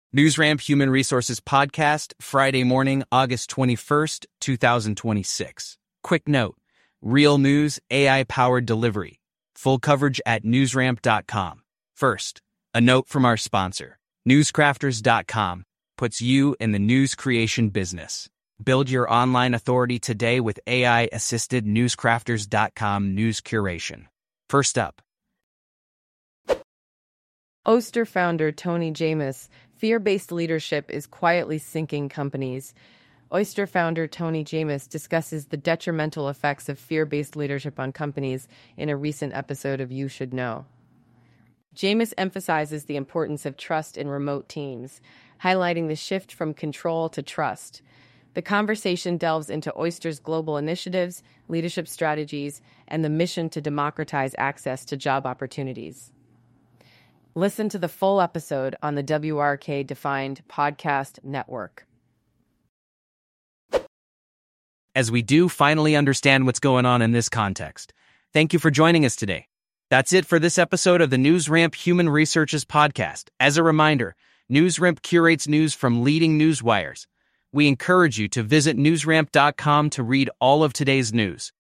NewsRamp Human Resources Podcast, Friday morning, August 21st, 2026. Quick note, real news, AI-powered delivery. Full coverage at newsramp.com. First, a note from our sponsor. Newscrafters.com puts you in the news creation business. Build your online authority today with AI-assisted Newscrafters.com news curation. First up. Oyster founder Tony James, fear-based leadership is quietly sinking companies. Oyster founder Tony James discusses the detrimental effects of fear-based leadership on companies in a recent episode of You Should Know. James emphasizes the importance of trust in remote teams, highlighting the shift from control to trust. The conversation delves into Oyster's global initiatives, leadership strategies, and the mission to democratize access to job opportunities. Listen to the full episode on the WRK Defined Podcast Network. As we do finally understand what's going on in this context, thank you for joining us today. That's it for this episode of the NewsRamp Human Resources Podcast. As a reminder, NewsRamp curates news from leading news wires. We encourage you to visit newsramp.com to read all of today's news.